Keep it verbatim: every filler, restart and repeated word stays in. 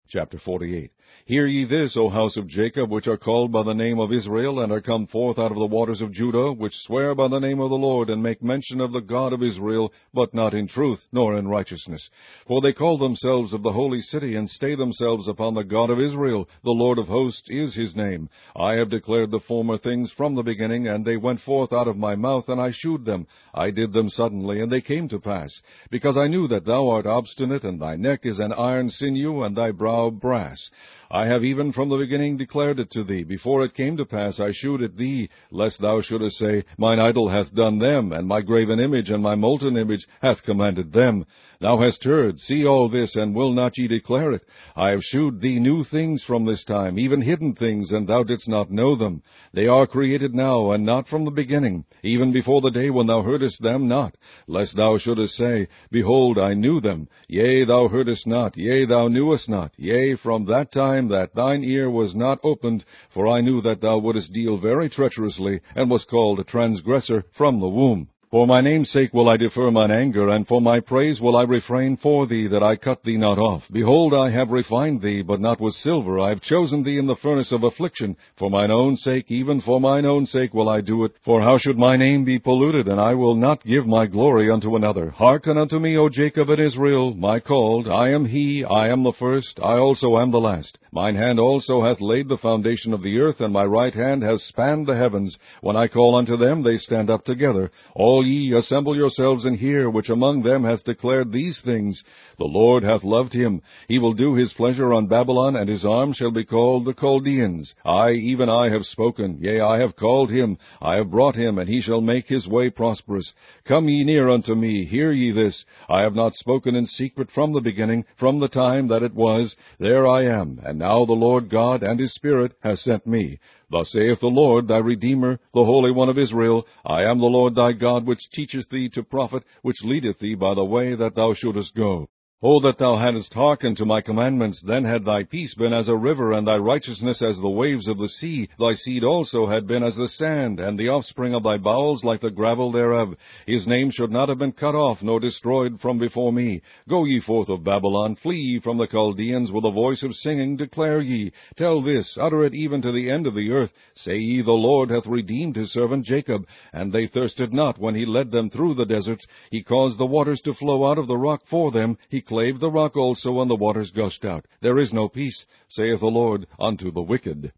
Chapter forty-eight. Hear ye this, O house of Jacob, which are called by the name of Israel, and are come forth out of the waters of Judah, which swear by the name of the Lord, and make mention of the God of Israel, but not in truth, nor in righteousness. For they call themselves of the holy city, and stay themselves upon the God of Israel. The Lord of hosts is his name. I have declared the former things from the beginning, and they went forth out of my mouth, and I shewed them. I did them suddenly, and they came to pass. Because I knew that thou art obstinate, and thy neck is an iron sinew, and thy brow brass. I have even from the beginning declared it to thee. Before it came to pass, I shewed it thee, lest thou shouldest say, Mine idol hath done them, and my graven image and my molten image hath commanded them. Thou hast heard, see all this, and will not ye declare it? I have shewed thee new things from this time, even hidden things, and thou didst not know them. They are created now, and not from the beginning, even before the day when thou heardest them not, lest thou shouldest say, Behold, I knew them. Yea, thou heardest not, yea, thou knewest not. Yea, from that time that thine ear was not opened, for I knew that thou wouldest deal very treacherously, and was called a transgressor from the womb. For my name's sake will I defer mine anger, and for my praise will I refrain for thee, that I cut thee not off. Behold, I have refined thee, but not with silver. I have chosen thee in the furnace of affliction. For mine own sake, even for mine own sake will I do it. For how should my name be polluted, and I will not give my glory unto another? Hearken unto me, O Jacob and Israel, my called. I am he, I am the first, I also am the last. Mine hand also hath laid the foundation of the earth, and my right hand hath spanned the heavens. When I call unto them, they stand up together. All ye, assemble yourselves and hear, which among them hath declared these things. The Lord hath loved him. He will do his pleasure on Babylon, and his arm shall be called the Chaldeans. I, even I, have spoken. Yea, I have called him. I have brought him, and he shall make his way prosperous. Come ye near unto me, hear ye this. I have not spoken in secret from the beginning, from the time that it was. There I am, and now the Lord God and his Spirit has sent me. Thus saith the Lord, thy Redeemer, the Holy One of Israel, I am the Lord thy God, which teacheth thee to profit, which leadeth thee by the way that thou shouldest go. O that thou hadst hearkened to my commandments, then had thy peace been as a river, and thy righteousness as the waves of the sea. Thy seed also had been as the sand, and the offspring of thy bowels like the gravel thereof. His name should not have been cut off, nor destroyed from before me. Go ye forth of Babylon, flee ye from the Chaldeans, with a voice of singing declare ye. Tell this, utter it even to the end of the earth. Say ye, the Lord hath redeemed his servant Jacob, and they thirsted not when he led them through the deserts. He caused the waters to flow out of the rock for them. He clave the rock also, and the waters gushed out. There is no peace, saith the Lord, unto the wicked.